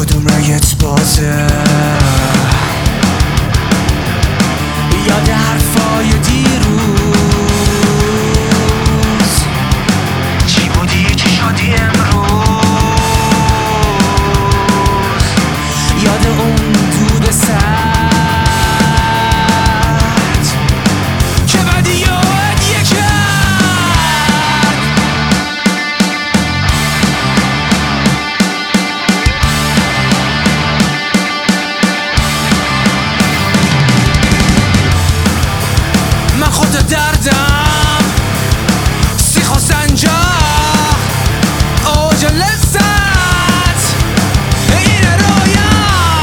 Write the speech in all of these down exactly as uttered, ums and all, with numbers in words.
کدوم رگت بازه؟ یاد حرفای دیروز چی بودی چی شدی امروز؟ یاد اون دود سرد که بعدی یاد یکم خود دردم سیخ و سنجاق اوج لذت این رویم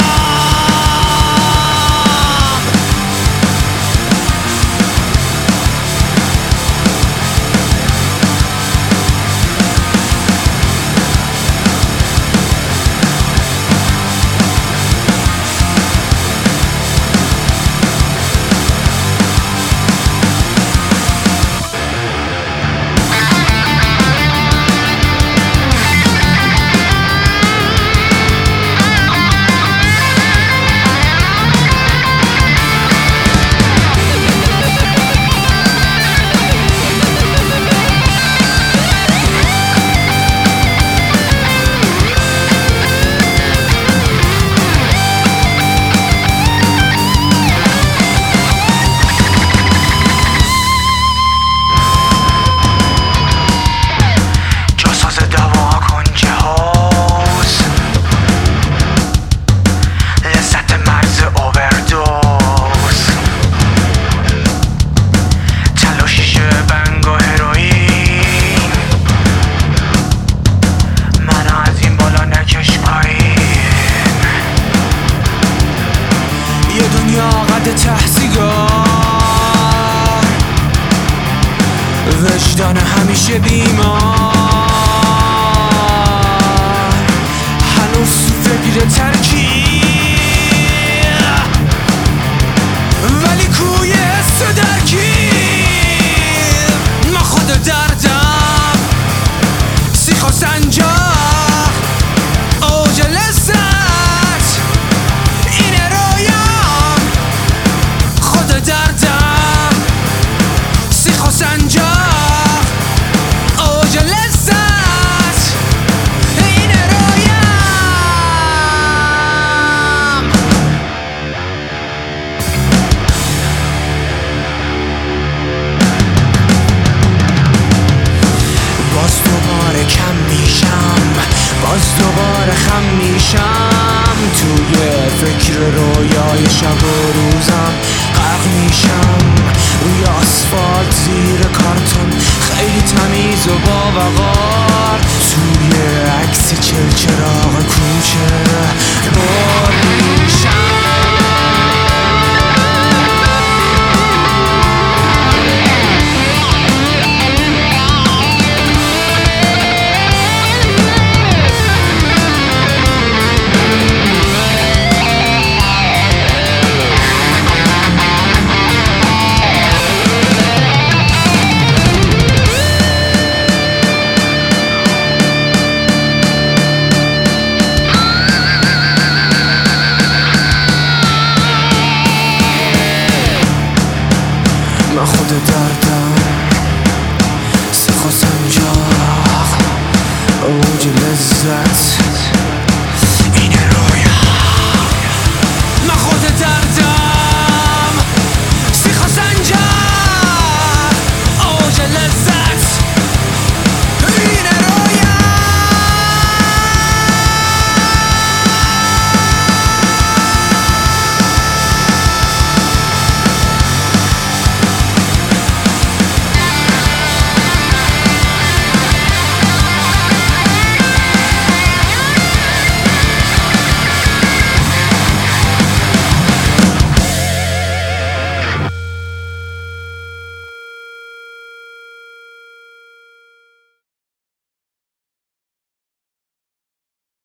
دنیا قد تحصیلگار وجدان همیشه بیمار هنوز فکر ترکیب ولی کوی صدرکیب ما خود دردم سیخ و سنجاق اوج لذت دردم سیخ و سنجاق اوج لذت این رویم باز دوباره کم میشم باز دوباره خم میشم توی فکر رویای شب و روزم غرق میشم روی آسفالت زیر کارتون خیلی تمیز و با وقار توی عکس چل چراغ کو